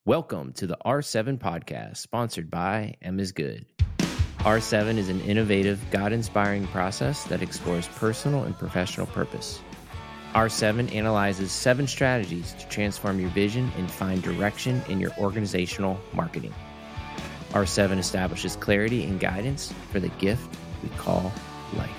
Welcome to the R7 podcast, sponsored by M is Good. R7 is an innovative, God-inspiring process that explores personal and professional purpose. R7 analyzes 7 strategies to transform your vision and find direction in your organizational marketing. R7 establishes clarity and guidance for the gift we call life.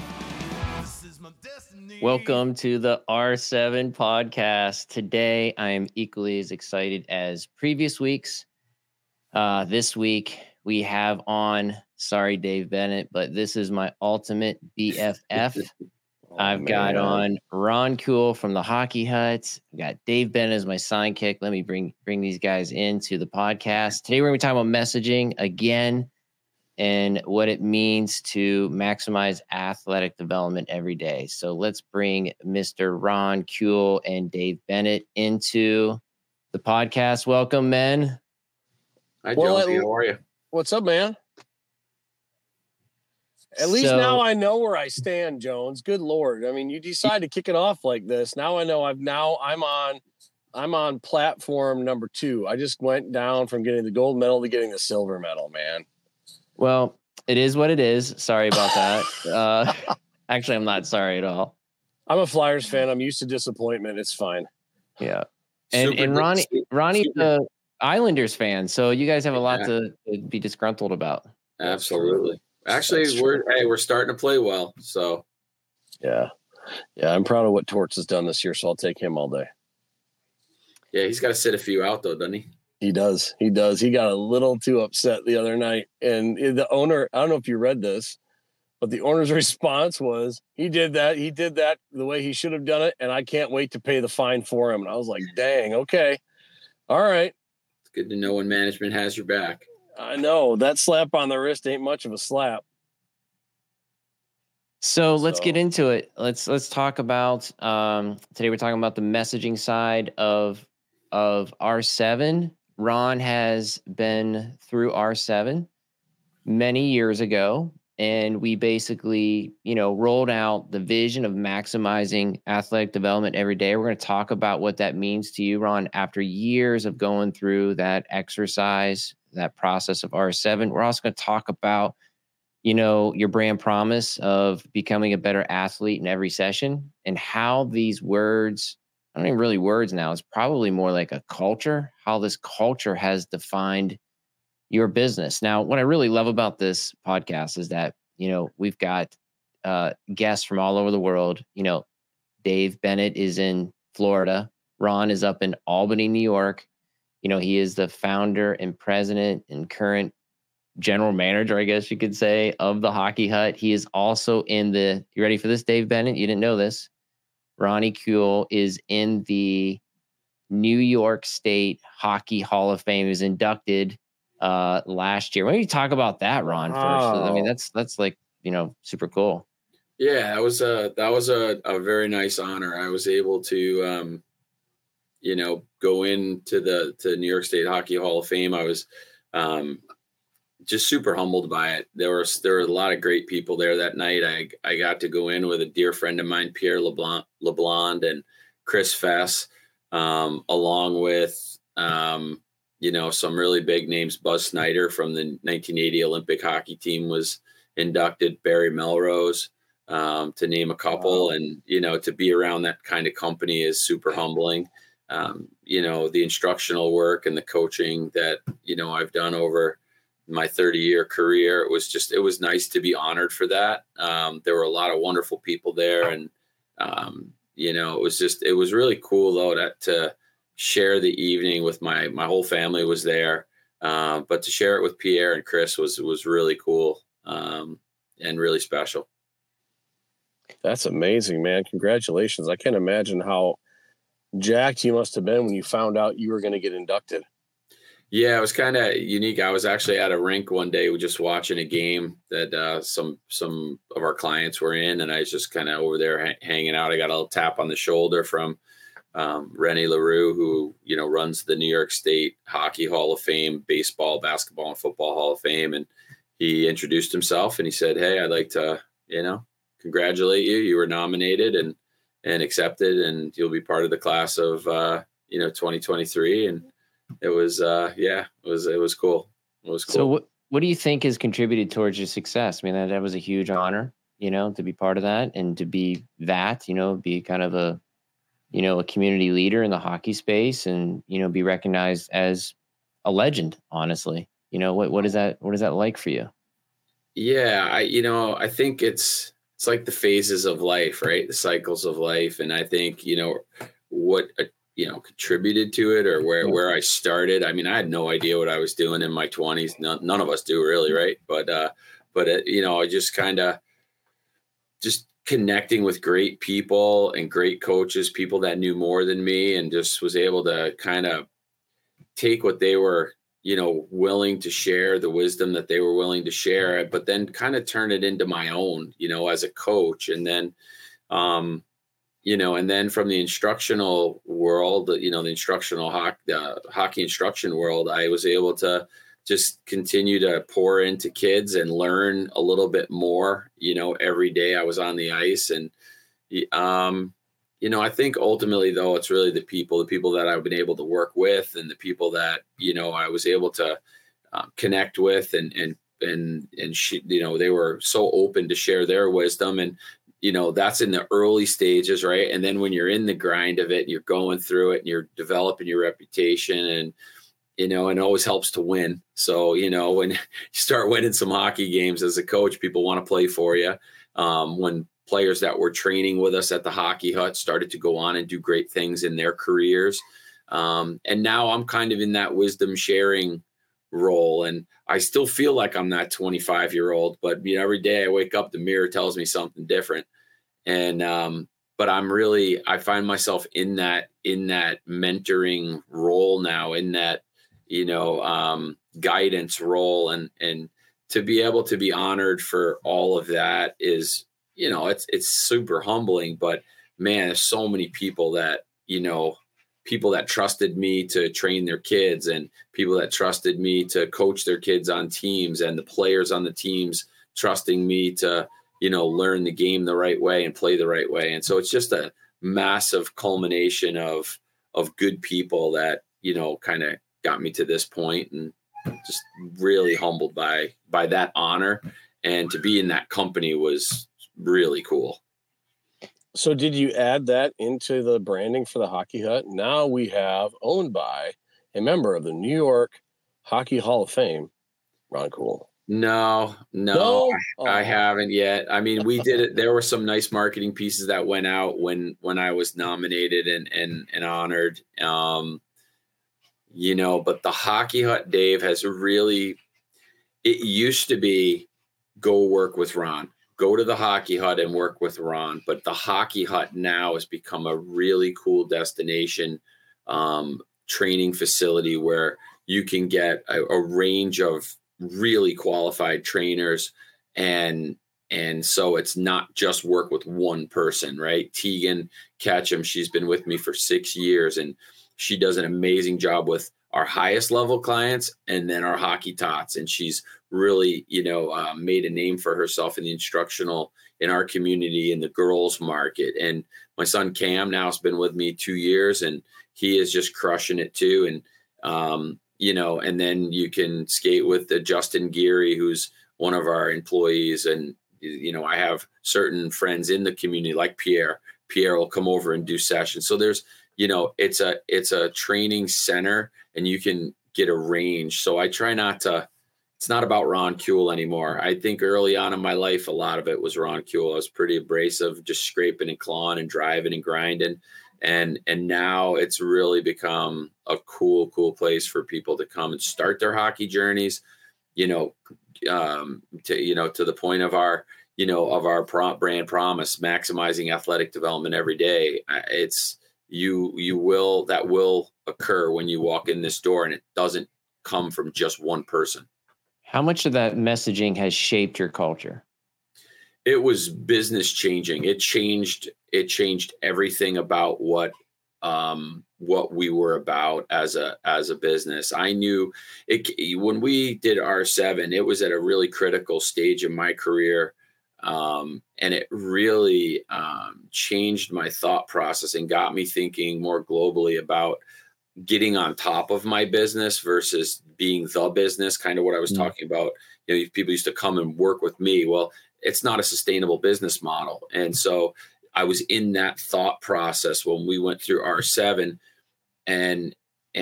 Welcome to the R7 podcast. Today, I am equally as excited as previous weeks. This week, we have on, sorry, Dave Bennett, but this is my ultimate BFF. I've got on Ron Kuehl from the Hockey Hut. I've got Dave Bennett as my sidekick. Let me bring these guys into the podcast. Today, we're going to be talking about messaging again and what it means to maximize athletic development every day. So let's bring Mr. Ron Kuehl and Dave Bennett into the podcast. Welcome, men. Hi, Jonesy. How are you? What's up, man? At least now I know where I stand, Jones. Good Lord. I mean, you decide to kick it off like this. Now I know I'm on platform number 2. I just went down from getting the gold medal to getting the silver medal, man. Well, it is what it is. Sorry about that. Actually, I'm not sorry at all. I'm a Flyers fan. I'm used to disappointment. It's fine. Yeah. And Ronnie's the Islanders fan, so you guys have a lot to be disgruntled about. Absolutely. Actually, we're starting to play well. So yeah, I'm proud of what Torts has done this year, so I'll take him all day. Yeah, he's got to sit a few out though, doesn't he? He does. He got a little too upset the other night. And the owner, I don't know if you read this, but the owner's response was, he did that the way he should have done it, and I can't wait to pay the fine for him. And I was like, dang, okay. All right. It's good to know when management has your back. I know. That slap on the wrist ain't much of a slap. So let's get into it. Let's talk about today we're talking about the messaging side of R7. Ron has been through R7 many years ago, and we basically, rolled out the vision of maximizing athletic development every day. We're going to talk about what that means to you, Ron, after years of going through that exercise, that process of R7. We're also going to talk about, your brand promise of becoming a better athlete in every session and how these words, I don't even really words now. It's probably more like a culture, how this culture has defined your business. Now, what I really love about this podcast is that, we've got guests from all over the world. Dave Bennett is in Florida. Ron is up in Albany, New York. He is the founder and president and current general manager, I guess you could say, of the Hockey Hut. He is also you ready for this, Dave Bennett? You didn't know this. Ronnie Kuehl is in the New York State Hockey Hall of Fame. He was inducted last year. Why don't you talk about that, Ron, first? I mean, that's like, super cool. Yeah, that was a very nice honor. I was able to, go into the New York State Hockey Hall of Fame. I was just super humbled by it. There were a lot of great people there that night. I got to go in with a dear friend of mine, Pierre LeBlond and Chris Fess, along with, some really big names. Buzz Snyder from the 1980 Olympic hockey team was inducted, Barry Melrose, to name a couple. Wow. And, to be around that kind of company is super humbling. The instructional work and the coaching that, I've done over my 30-year career, it was nice to be honored for that. There were a lot of wonderful people there, and it was really cool though to share the evening with my whole family was there, but to share it with Pierre and Chris was really cool and really special. That's amazing, man. Congratulations. I can't imagine how jacked you must have been when you found out you were going to get inducted. Yeah, it was kind of unique. I was actually at a rink one day just watching a game that some of our clients were in, and I was just kind of over there hanging out. I got a little tap on the shoulder from Rennie LaRue, who, runs the New York State Hockey Hall of Fame, baseball, basketball, and football Hall of Fame. And he introduced himself and he said, "Hey, I'd like to, congratulate you. You were nominated and accepted, and you'll be part of the class of, 2023. And it was it was cool. It was So cool. what do you think has contributed towards your success? I mean, that was a huge honor, to be part of that and to be that, be kind of a community leader in the hockey space and, be recognized as a legend, honestly. What is that like for you? Yeah, I think it's like the phases of life, right? The cycles of life. And I think, what, contributed to it or Yeah. where I started. I mean, I had no idea what I was doing in my 20s. None of us do really. Right. But I just kind of just connecting with great people and great coaches, people that knew more than me, and just was able to kind of take what they were willing to share, the wisdom that they were willing to share, but then kind of turn it into my own, as a coach. And then and then from the instructional world, the instructional hockey instruction world, I was able to just continue to pour into kids and learn a little bit more, every day I was on the ice. And I think ultimately, though, it's really the people that I've been able to work with, and the people that I was able to connect with, and they were so open to share their wisdom. And that's in the early stages, right? And then when you're in the grind of it, and you're going through it, and you're developing your reputation, and and it always helps to win. So when you start winning some hockey games as a coach, people want to play for you. When players that were training with us at the Hockey Hut started to go on and do great things in their careers. And now I'm kind of in that wisdom sharing role. And I still feel like I'm that 25-year-old, but every day I wake up, the mirror tells me something different. And, but I find myself in that mentoring role now, in that, guidance role. And to be able to be honored for all of that is, it's super humbling. But man, there's so many people that trusted me to train their kids, and people that trusted me to coach their kids on teams, and the players on the teams trusting me to learn the game the right way and play the right way. And so it's just a massive culmination of good people that kind of got me to this point, and just really humbled by that honor. And to be in that company was really cool. So did you add that into the branding for the Hockey Hut? Now we have, owned by a member of the New York Hockey Hall of Fame, Ron Cool. No, I haven't yet. I mean, we did it. There were some nice marketing pieces that went out when I was nominated and honored. But the Hockey Hut, Dave, has really, it used to be go work with Ron, go to the Hockey Hut and work with Ron. But the Hockey Hut now has become a really cool destination, training facility where you can get a range of really qualified trainers. And so it's not just work with one person, right? Tegan Ketchum, she's been with me for 6 years, and she does an amazing job with our highest level clients and then our hockey tots. And she's really, made a name for herself in the instructional, in our community, in the girls market. And my son Cam now has been with me 2 years, and he is just crushing it too. And, and then you can skate with Justin Geary, who's one of our employees. And, I have certain friends in the community like Pierre will come over and do sessions. So there's, it's a training center, and you can get a range. So I try not to, it's not about Ron Kuehl anymore. I think early on in my life, a lot of it was Ron Kuehl. I was pretty abrasive, just scraping and clawing and driving and grinding. And now it's really become a cool place for people to come and start their hockey journeys, to the point of our, brand promise, maximizing athletic development every day. It's, that will occur when you walk in this door, and it doesn't come from just one person. How much of that messaging has shaped your culture? It was business changing. It changed everything about what we were about as a business. I knew it when we did R7, it was at a really critical stage in my career. And it really changed my thought process and got me thinking more globally about getting on top of my business versus being the business, kind of what I was talking about. People used to come and work with me. Well, it's not a sustainable business model. And so I was in that thought process when we went through R7, and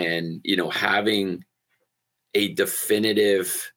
having a definitive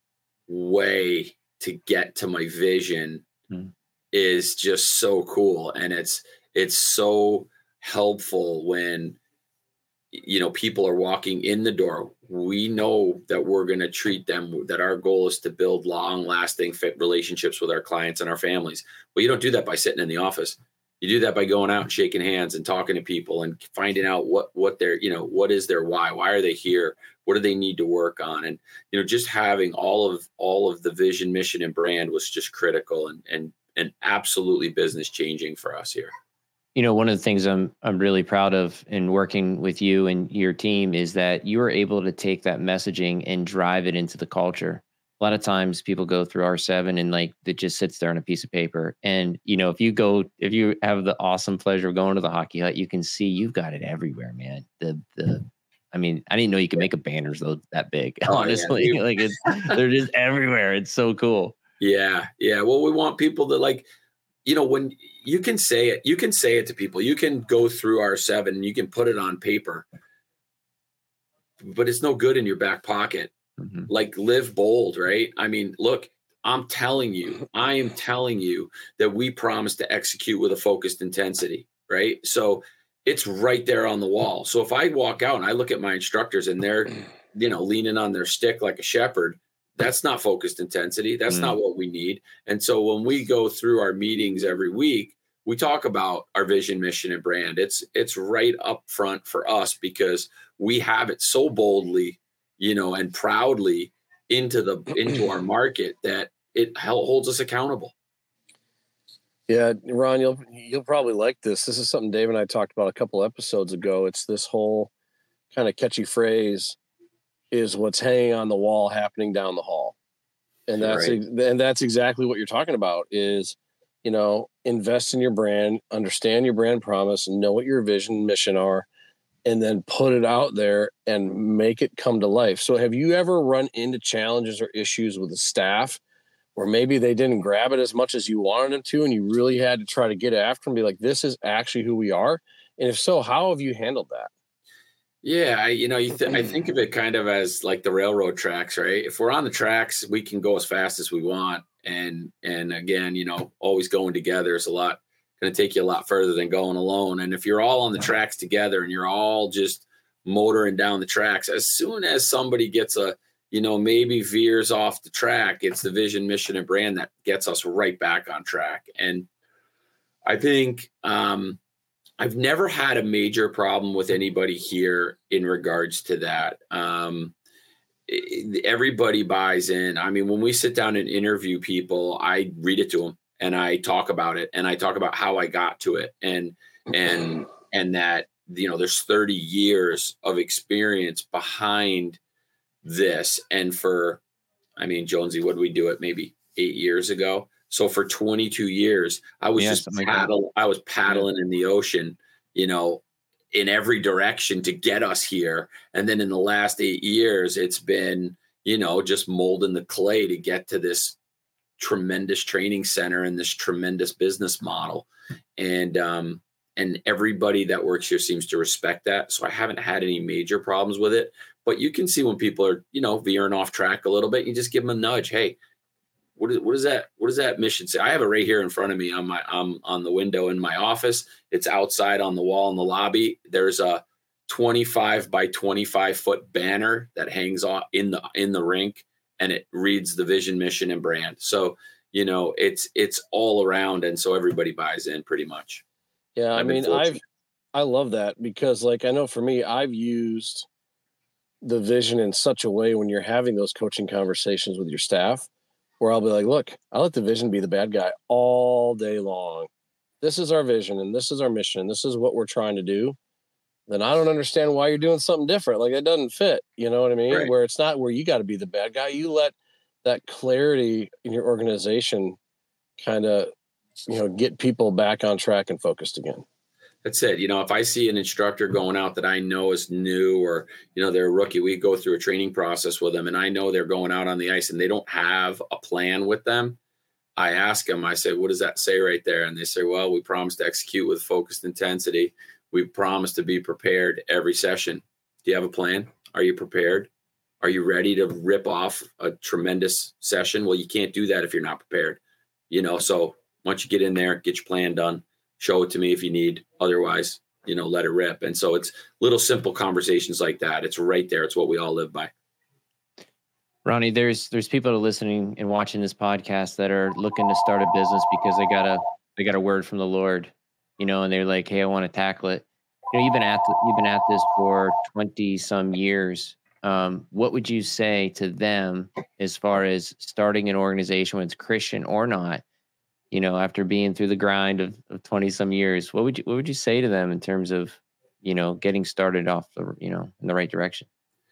way to get to my vision is just so cool. And it's so helpful when, people are walking in the door. We know that we're going to treat them, that our goal is to build long lasting fit relationships with our clients and our families. Well, you don't do that by sitting in the office. You do that by going out and shaking hands and talking to people and finding out what their, what is their why are they here? What do they need to work on? And, just having all of the vision, mission, and brand was just critical and absolutely business changing for us here. One of the things I'm really proud of in working with you and your team is that you were able to take that messaging and drive it into the culture. A lot of times people go through R7 and it just sits there on a piece of paper. And, if you have the awesome pleasure of going to the Hockey Hut, you can see you've got it everywhere, man. I didn't know you could make a banners that big, honestly. Yeah. They're just everywhere. It's so cool. Yeah. Yeah. Well, we want people to when you can say it to people. You can go through R7 and you can put it on paper, but it's no good in your back pocket. Mm-hmm. Live bold, right? Look, I am telling you that we promise to execute with a focused intensity, right? So it's right there on the wall. So if I walk out and I look at my instructors and they're, leaning on their stick like a shepherd, that's not focused intensity. That's not what we need. And so when we go through our meetings every week, we talk about our vision, mission, and brand. It's right up front for us because we have it so boldly, and proudly into our market that it holds us accountable. Yeah, Ron, you'll probably like this. This is something Dave and I talked about a couple episodes ago. It's this whole kind of catchy phrase, is what's hanging on the wall happening down the hall. And that's exactly what you're talking about is, invest in your brand, understand your brand promise, know what your vision, mission are, and then put it out there and make it come to life. So have you ever run into challenges or issues with the staff where maybe they didn't grab it as much as you wanted them to, and you really had to try to get after them and be like, this is actually who we are? And if so, how have you handled that? Yeah, I think of it kind of as like the railroad tracks, right? If we're on the tracks, we can go as fast as we want. And again, always going together is going to take you a lot further than going alone. And if you're all on the tracks together and you're all just motoring down the tracks, as soon as somebody gets maybe veers off the track, it's the vision, mission, and brand that gets us right back on track. And I think, I've never had a major problem with anybody here in regards to that. Everybody buys in. When we sit down and interview people, I read it to them and I talk about it and I talk about how I got to it and that, there's 30 years of experience behind this. And Jonesy, what did we do it maybe 8 years ago? So for 22 years, I was paddling in the ocean, in every direction to get us here. And then in the last 8 years, it's been, just molding the clay to get to this tremendous training center and this tremendous business model. And everybody that works here seems to respect that. So I haven't had any major problems with it, but you can see when people are, veering off track a little bit, you just give them a nudge. Hey, what does that mission say? I have it right here in front of me on the window in my office. It's outside on the wall in the lobby. There's a 25 by 25 foot banner that hangs off in the rink, and it reads the vision, mission, and brand. So, it's all around. And so everybody buys in pretty much. Yeah. I love that because I know for me, I've used the vision in such a way when you're having those coaching conversations with your staff, where I'll be like, look, I let the vision be the bad guy all day long. This is our vision and this is our mission. This is what we're trying to do. Then I don't understand why you're doing something different. It doesn't fit. You know what I mean? Right. Where it's not where you got to be the bad guy. You let that clarity in your organization kind of, get people back on track and focused again. That's it. If I see an instructor going out that I know is new, or, they're a rookie, we go through a training process with them and I know they're going out on the ice and they don't have a plan with them. I ask them, I say, what does that say right there? And they say, well, we promise to execute with focused intensity. We promise to be prepared every session. Do you have a plan? Are you prepared? Are you ready to rip off a tremendous session? Well, you can't do that if you're not prepared, so once you get in there, get your plan done, show it to me if you need, otherwise, let it rip. And so it's little simple conversations like that. It's right there. It's what we all live by. Ronnie, there's people that are listening and watching this podcast that are looking to start a business because they got a word from the Lord, and they're like, hey, I want to tackle it. You've been at this for 20 some years. What would you say to them as far as starting an organization, when it's Christian or not, after being through the grind of 20 some years? What would you say to them in terms of, getting started off in the right direction?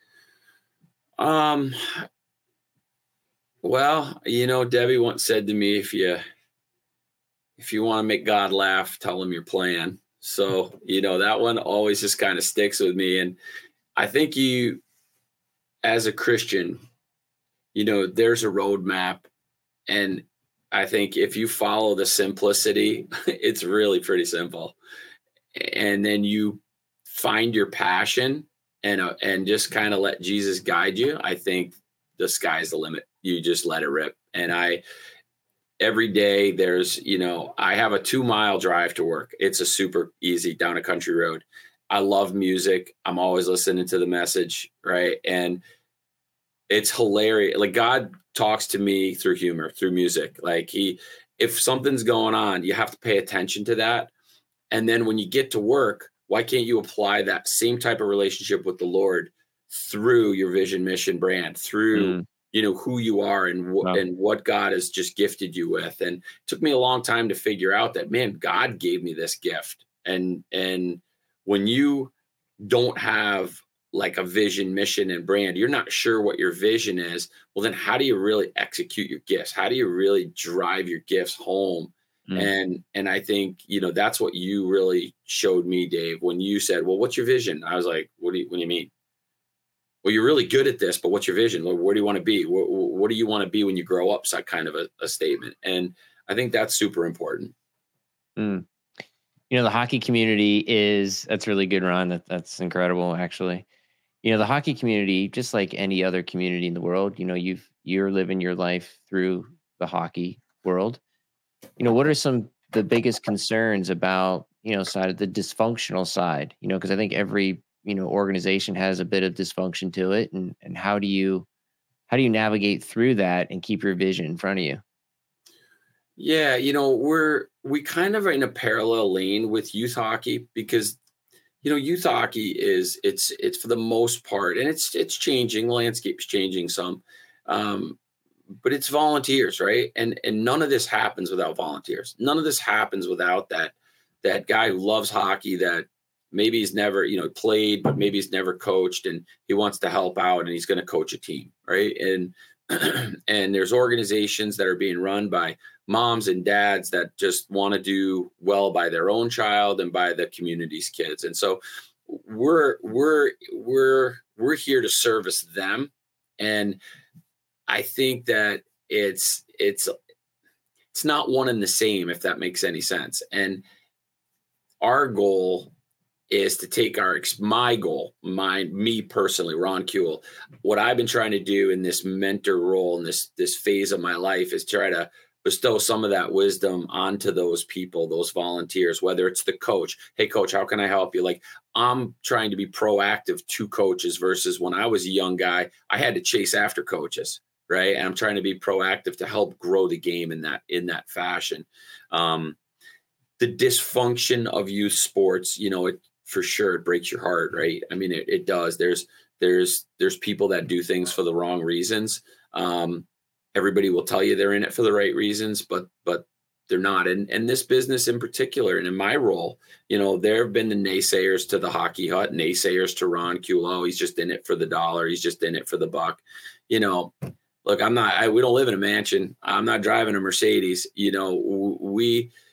Well, Debbie once said to me, if you want to make God laugh, tell him your plan. So, that one always just kind of sticks with me. And I think as a Christian, there's a roadmap. And I think if you follow the simplicity, it's really pretty simple. And then you find your passion and just kind of let Jesus guide you. I think the sky's the limit. You just let it rip. And every day there's, I have a 2-mile drive to work. It's a super easy down a country road. I love music. I'm always listening to the message. Right. And it's hilarious. Like, God talks to me through humor, through music. Like, if something's going on, you have to pay attention to that. And then when you get to work, why can't you apply that same type of relationship with the Lord through your vision, mission, brand, through, who you are and what God has just gifted you with. And it took me a long time to figure out that, man, God gave me this gift. And when you don't have like a vision, mission, and brand, you're not sure what your vision is. Well, then how do you really execute your gifts? How do you really drive your gifts home? And I think, that's what you really showed me, Dave, when you said, well, what's your vision? I was like, what do you mean? Well, you're really good at this, but what's your vision? Where do you want to be? What do you want to be when you grow up? So kind of a statement. And I think that's super important. The hockey community that's really good, Ron. That's incredible, actually. The hockey community, just like any other community in the world, you're living your life through the hockey world. What are the biggest concerns about, side of the dysfunctional side, because I think every, organization has a bit of dysfunction to it. And how do you navigate through that and keep your vision in front of you? Yeah. We kind of are in a parallel lane with youth hockey because, youth hockey it's for the most part, and it's changing. The landscape's changing some, but it's volunteers, right? And none of this happens without volunteers. None of this happens without that guy who loves hockey, that maybe he's never, played, but maybe he's never coached, and he wants to help out and he's going to coach a team, right? And and there's organizations that are being run by moms and dads that just want to do well by their own child and by the community's kids. And so we're here to service them. And I think that it's not one and the same, if that makes any sense. And our goal is to take me personally, Ron Kuehl, what I've been trying to do in this mentor role in this phase of my life is try to bestow some of that wisdom onto those people, those volunteers, whether it's the coach. Hey, coach, how can I help you? Like, I'm trying to be proactive to coaches versus when I was a young guy, I had to chase after coaches, right? And I'm trying to be proactive to help grow the game in that fashion. The dysfunction of youth sports, for sure, it breaks your heart, right? I mean, it does. There's people that do things for the wrong reasons. Everybody will tell you they're in it for the right reasons, but they're not. And this business in particular, and in my role, there have been the naysayers to the Hockey Hut, naysayers to Ron Kuehl. Oh, he's just in it for the dollar. He's just in it for the buck. Look, we don't live in a mansion. I'm not driving a Mercedes.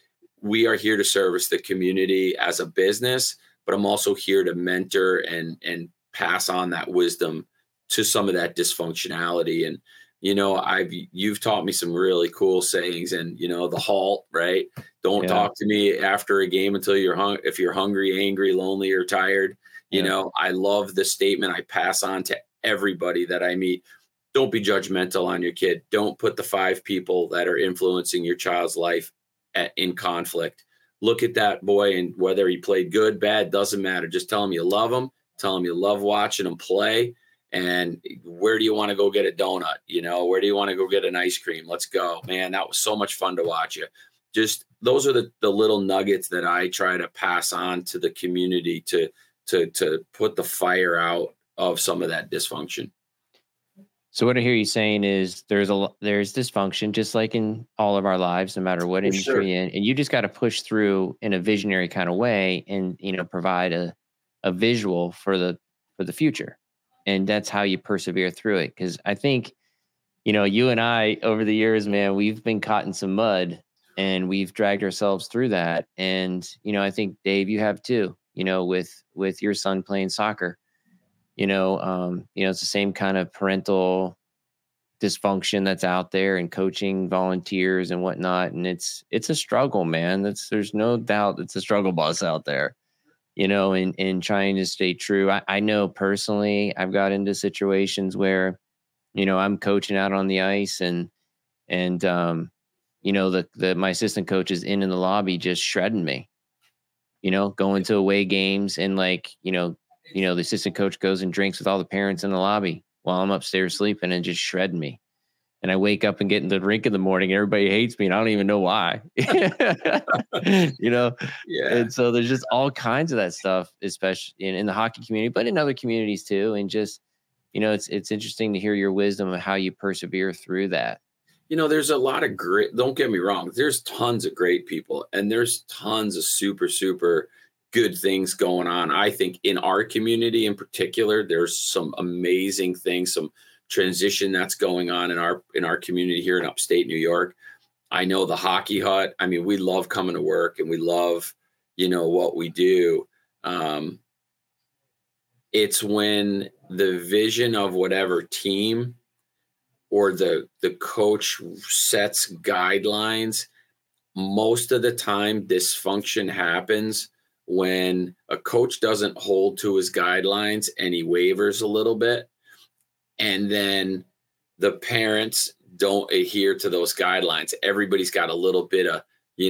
we are here to service the community as a business, but I'm also here to mentor and pass on that wisdom to some of that dysfunctionality. And, you've taught me some really cool sayings, and, the halt, right? Don't talk to me after a game until if you're hungry, angry, lonely, or tired. I love the statement I pass on to everybody that I meet. Don't be judgmental on your kid. Don't put the 5 people that are influencing your child's life in conflict. Look at that boy, and whether he played good, bad, doesn't matter. Just tell him you love him. Tell him you love watching him play. And where do you want to go get a donut? Where do you want to go get an ice cream? Let's go, man. That was so much fun to watch you. Just those are the little nuggets that I try to pass on to the community to put the fire out of some of that dysfunction. So what I hear you saying is there's dysfunction, just like in all of our lives, no matter what industry you're in, and you just got to push through in a visionary kind of way, and provide a visual for the future, and that's how you persevere through it. Because I think, you and I over the years, man, we've been caught in some mud, and we've dragged ourselves through that. And I think Dave, you have too. With your son playing soccer. It's the same kind of parental dysfunction that's out there, and coaching volunteers and whatnot. And it's a struggle, man. There's no doubt it's a struggle bus out there, and trying to stay true. I know personally, I've got into situations where, I'm coaching out on the ice, and my assistant coach is in the lobby just shredding me, going to away games, and the assistant coach goes and drinks with all the parents in the lobby while I'm upstairs sleeping, and just shredding me. And I wake up and get in the rink in the morning, and everybody hates me, and I don't even know why. Yeah. And so there's just all kinds of that stuff, especially in the hockey community, but in other communities too. And just, it's interesting to hear your wisdom of how you persevere through that. There's a lot of great, don't get me wrong, there's tons of great people, and there's tons of super, super good things going on. I think in our community in particular, there's some amazing things, some transition that's going on in our community here in upstate New York. I know the Hockey Hut. I mean, we love coming to work, and we love, what we do. It's when the vision of whatever team or the coach sets guidelines, most of the time dysfunction happens when a coach doesn't hold to his guidelines and he wavers a little bit, and then the parents don't adhere to those guidelines. Everybody's got a little bit of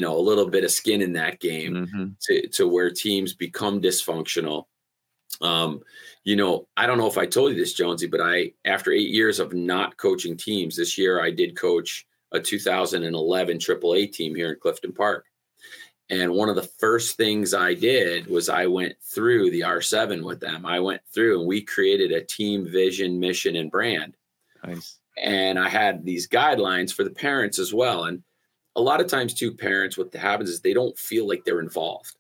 skin in that game, to where teams become dysfunctional. I don't know if I told you this, Jonesy, but after 8 years of not coaching teams, this year I did coach a 2011 AAA team here in Clifton Park. And one of the first things I did was I went through the R7 with them. I went through, and we created a team vision, mission, and brand. Nice. And I had these guidelines for the parents as well. And a lot of times too, parents, what happens is they don't feel like they're involved.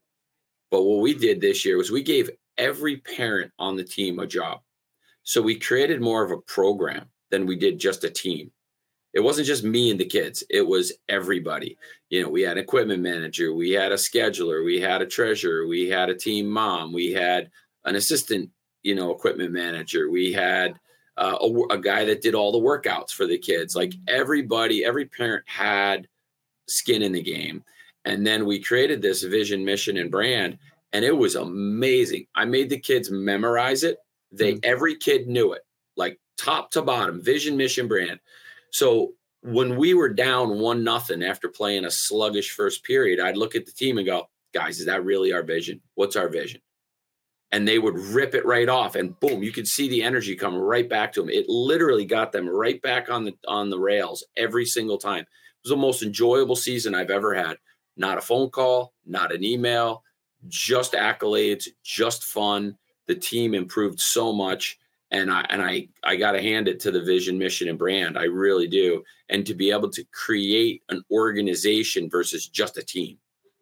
But what we did this year was we gave every parent on the team a job. So we created more of a program than we did just a team. It wasn't just me and the kids. It was everybody. We had an equipment manager. We had a scheduler. We had a treasurer. We had a team mom. We had an assistant, equipment manager. We had a guy that did all the workouts for the kids. Like every parent had skin in the game. And then we created this vision, mission, and brand. And it was amazing. I made the kids memorize it. Every kid knew it, like top to bottom, vision, mission, brand. So when we were down 1-0 after playing a sluggish first period, I'd look at the team and go, guys, is that really our vision? What's our vision? And they would rip it right off, and boom, you could see the energy come right back to them. It literally got them right back on the rails every single time. It was the most enjoyable season I've ever had. Not a phone call, not an email, just accolades, just fun. The team improved so much. And I got to hand it to the vision, mission, and brand. I really do. And to be able to create an organization versus just a team.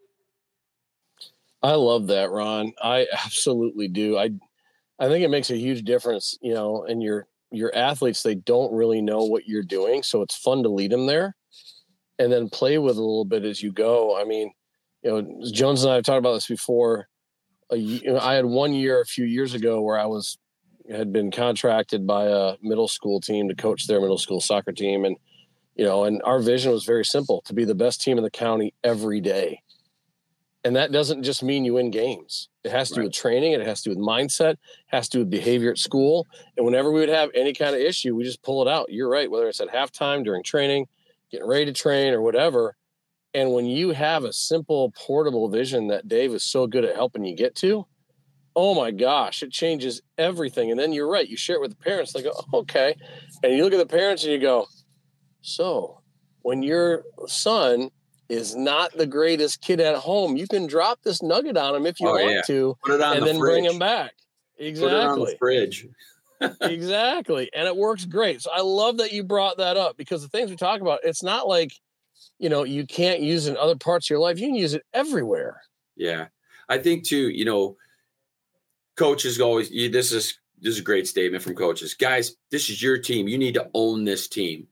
I love that, Ron. I absolutely do. I think it makes a huge difference, and your athletes, they don't really know what you're doing. So it's fun to lead them there and then play with a little bit as you go. I mean, Jones and I have talked about this before. I had 1 year a few years ago where had been contracted by a middle school team to coach their middle school soccer team. And, and our vision was very simple: to be the best team in the county every day. And that doesn't just mean you win games. It has to do with training. It has to do with mindset. It has to do with behavior at school. And whenever we would have any kind of issue, we just pull it out. You're right, whether it's at halftime, during training, getting ready to train, or whatever. And when you have a simple, portable vision that Dave is so good at helping you get to, oh my gosh, it changes everything. And then you're right. You share it with the parents. They go, oh, okay. And you look at the parents and you go, so when your son is not the greatest kid at home, you can drop this nugget on him if you want to, put it on and the then fridge. bring him back. Exactly. Put it on the fridge. Exactly. And it works great. So I love that you brought that up, because the things we talk about, it's not like, you can't use it in other parts of your life. You can use it everywhere. Yeah. I think too, coaches always, this is a great statement from coaches. Guys, this is your team. You need to own this team.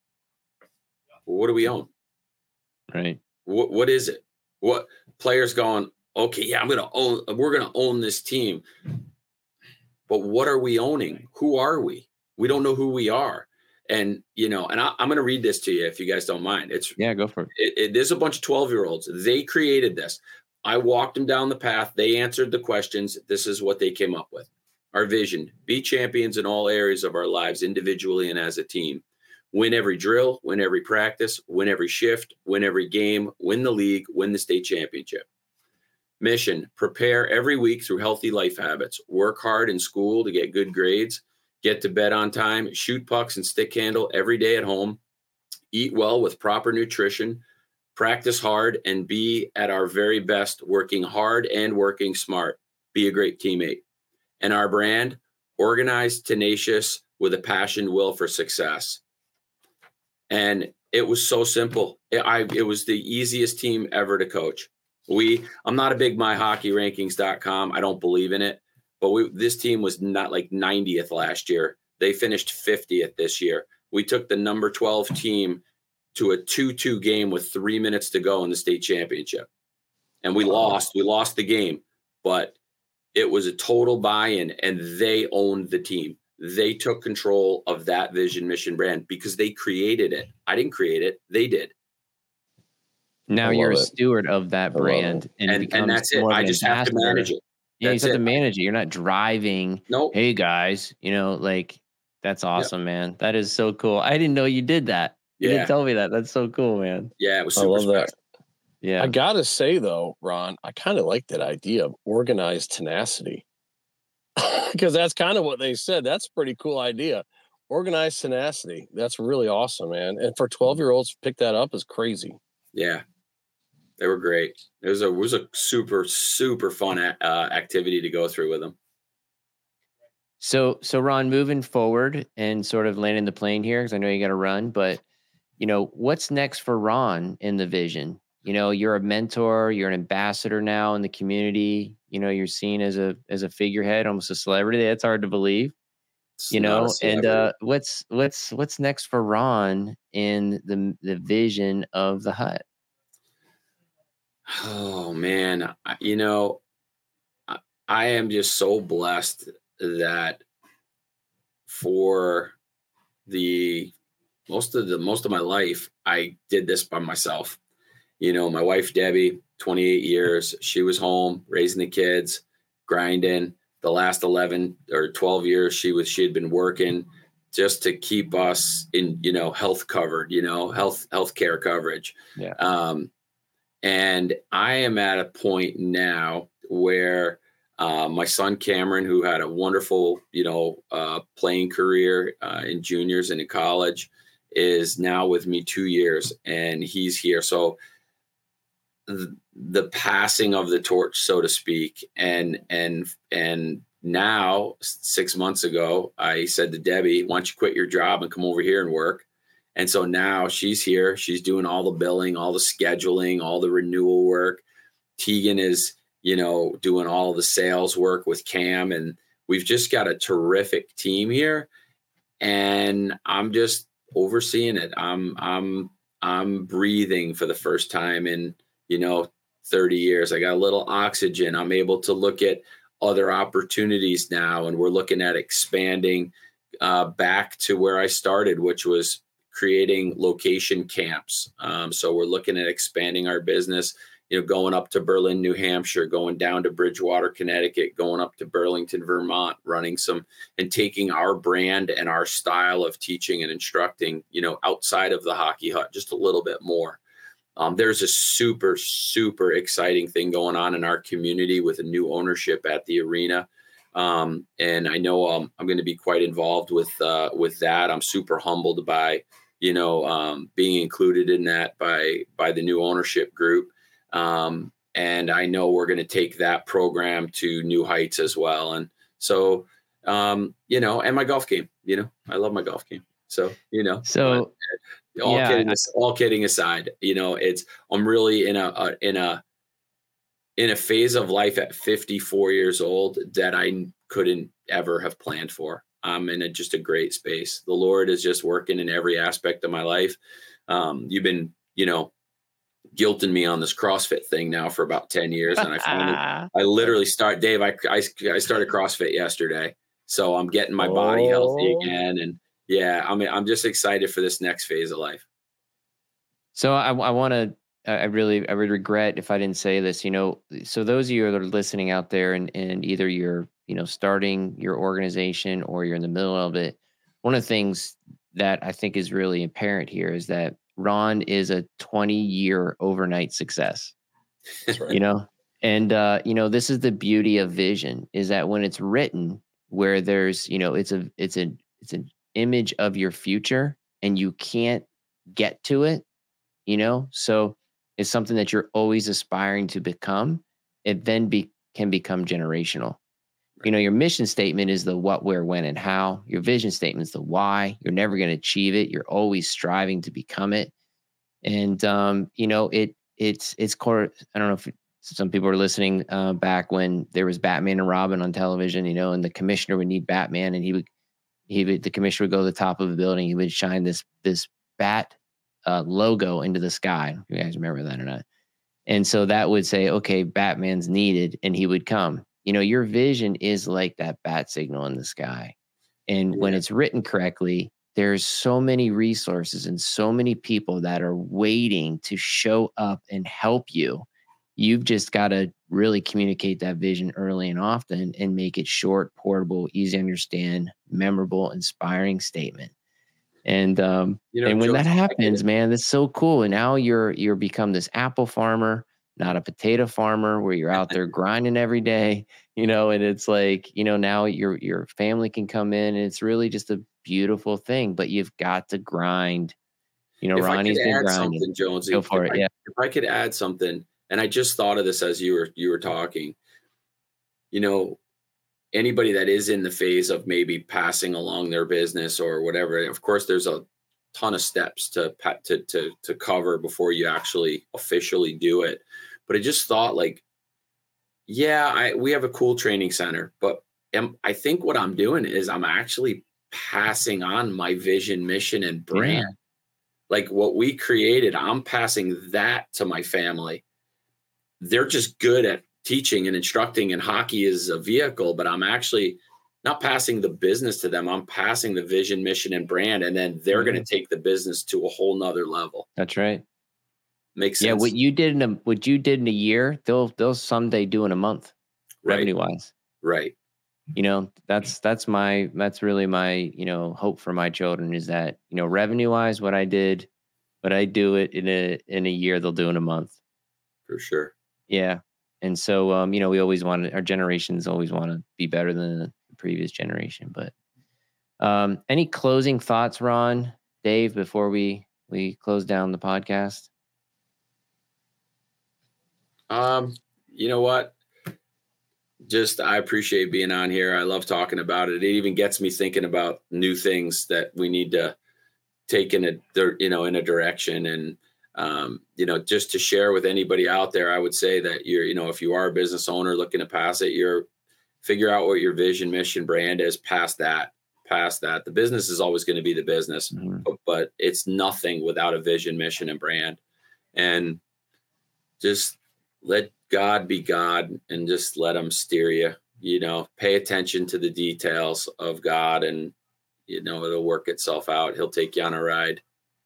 Well, what do we own? Right. What is it? What players going, okay, yeah, we're going to own this team. But what are we owning? Who are we? We don't know who we are. And, and I'm going to read this to you if you guys don't mind. Go for it. There's a bunch of 12-year-olds. They created this. I walked them down the path. They answered the questions. This is what they came up with. Our vision: be champions in all areas of our lives, individually and as a team. Win every drill, win every practice, win every shift, win every game, win the league, win the state championship. Mission: prepare every week through healthy life habits. Work hard in school to get good grades. Get to bed on time. Shoot pucks and stick handle every day at home. Eat well with proper nutrition. Practice hard and be at our very best, working hard and working smart. Be a great teammate. And our brand: organized, tenacious, with a passion, will for success. And it was so simple. It was the easiest team ever to coach. I'm not a big myhockeyrankings.com. I don't believe in it, but this team was not like 90th last year. They finished 50th this year. We took the number 12 team to a 2-2 game with 3 minutes to go in the state championship. And we lost the game, but it was a total buy-in, and they owned the team. They took control of that vision, mission, brand, because they created it. I didn't create it. They did. Now you're a steward of that brand. And that's it. I just have to manage it. Yeah, you just have to manage it. You're not driving. Nope. Hey, guys, that's awesome, man. That is so cool. I didn't know you did that. You didn't tell me that. That's so cool, man. Yeah, it was super special. That. Yeah. I got to say, though, Ron, I kind of like that idea of organized tenacity. Because that's kind of what they said. That's a pretty cool idea. Organized tenacity. That's really awesome, man. And for 12-year-olds to pick that up is crazy. Yeah. They were great. It was a super, super fun activity to go through with them. So Ron, moving forward and sort of landing the plane here, because I know you got to run, but what's next for Ron in the vision? You're a mentor, you're an ambassador now in the community. You're seen as a figurehead, almost a celebrity. That's hard to believe. And what's next for Ron in the vision of the Hut? Oh man, I am just so blessed that for the most of my life, I did this by myself. My wife, Debbie, 28 years, she was home raising the kids, grinding. The last 11 or 12 years, she had been working just to keep us in, health covered, health care coverage. Yeah. And I am at a point now where my son Cameron, who had a wonderful, playing career in juniors and in college, is now with me 2 years, and he's here. So the passing of the torch, so to speak, and now 6 months ago, I said to Debbie, "Why don't you quit your job and come over here and work?" And so now she's here. She's doing all the billing, all the scheduling, all the renewal work. Tegan is, doing all the sales work with Cam. And we've just got a terrific team here. And I'm just overseeing it. I'm breathing for the first time in, 30 years. I got a little oxygen. I'm able to look at other opportunities now, and we're looking at expanding back to where I started, which was creating location camps. So we're looking at expanding our business, going up to Berlin, New Hampshire, going down to Bridgewater, Connecticut, going up to Burlington, Vermont, running some and taking our brand and our style of teaching and instructing, outside of the Hockey Hut just a little bit more. There's a super, super exciting thing going on in our community with a new ownership at the arena. And I know I'm going to be quite involved with that. I'm super humbled by, being included in that by the new ownership group. And I know we're going to take that program to new heights as well. And so, and my golf game, I love my golf game. So, So all kidding aside, I'm really in a phase of life at 54 years old that I couldn't ever have planned for. I'm in just a great space. The Lord is just working in every aspect of my life. You've been, guilting me on this CrossFit thing now for about 10 years. And I literally started CrossFit yesterday. So I'm getting my body healthy again. And yeah, I'm just excited for this next phase of life. So I would regret if I didn't say this, so those of you that are listening out there and either you're, starting your organization or you're in the middle of it, one of the things that I think is really apparent here is that Ron is a 20-year overnight success. That's right. And this is the beauty of vision, is that when it's written where there's, it's an image of your future and you can't get to it, so it's something that you're always aspiring to become. It then can become generational. Your mission statement is the what, where, when, and how. Your vision statement is the why. You're never going to achieve it. You're always striving to become it. And, it's core. I don't know if some people are listening back when there was Batman and Robin on television, and the commissioner would need Batman, and the commissioner would go to the top of the building. He would shine this bat logo into the sky. You guys remember that or not? And so that would say, okay, Batman's needed, and he would come. Your vision is like that bat signal in the sky. And when it's written correctly, there's so many resources and so many people that are waiting to show up and help you. You've just got to really communicate that vision early and often and make it short, portable, easy to understand, memorable, inspiring statement. And and when that happens, man, that's so cool. And now you're become this apple farmer, not a potato farmer, where you're out there grinding every day, and it's like, now your family can come in, and it's really just a beautiful thing. But you've got to grind. Ronnie's been grinding. Jonesy, go for it. If I could add something, and I just thought of this as you were talking, anybody that is in the phase of maybe passing along their business or whatever, of course, there's a ton of steps to cover before you actually officially do it. But I just thought, like, we have a cool training center, but I think what I'm doing is I'm actually passing on my vision, mission, and brand. Yeah. Like what we created, I'm passing that to my family. They're just good at teaching and instructing, and hockey is a vehicle, but I'm actually not passing the business to them. I'm passing the vision, mission, and brand, and then they're going to take the business to a whole nother level. That's right. Makes sense. Yeah, what you did in a year, they'll someday do in a month, revenue wise. Right. That's really my hope for my children is that revenue wise, what I do it in a year, they'll do in a month. For sure. Yeah. And so, we always our generations always want to be better than the previous generation. But any closing thoughts, Ron, Dave, before we close down the podcast? You know what? Just, I appreciate being on here. I love talking about it. It even gets me thinking about new things that we need to take in a direction. And, just to share with anybody out there, I would say that if you are a business owner looking to pass it, figure out what your vision, mission, brand is. Past that. The business is always going to be the business, but it's nothing without a vision, mission, and brand. And just let God be God and just let him steer you. Pay attention to the details of God, and it'll work itself out. He'll take you on a ride.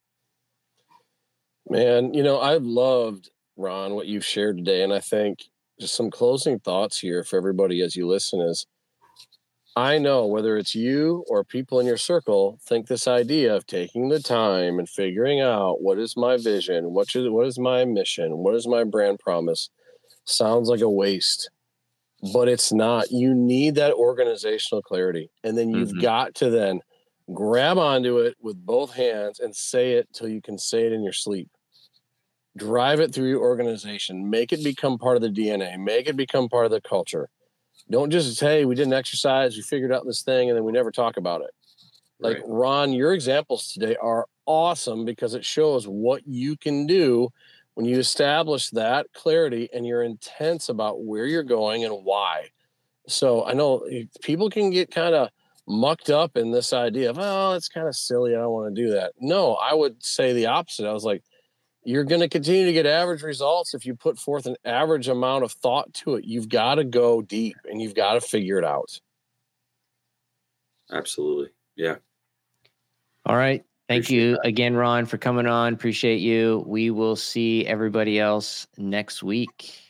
Man, I've loved, Ron, what you've shared today. And I think just some closing thoughts here for everybody as you listen is, I know whether it's you or people in your circle think this idea of taking the time and figuring out what is my vision, what is my mission, what is my brand promise, sounds like a waste. But it's not. You need that organizational clarity. And then you've got to then grab onto it with both hands and say it till you can say it in your sleep. Drive it through your organization. Make it become part of the DNA. Make it become part of the culture. Don't just say, hey, we did an exercise, we figured out this thing, and then we never talk about it. Like, right. Ron, your examples today are awesome because it shows what you can do when you establish that clarity and you're intense about where you're going and why. So I know people can get kind of mucked up in this idea of, oh, it's kind of silly, I don't want to do that. No, I would say the opposite. I was like, you're going to continue to get average results if you put forth an average amount of thought to it. You've got to go deep and you've got to figure it out. Absolutely. Yeah. All right. Thank you again, Ron, for coming on. Appreciate you. We will see everybody else next week.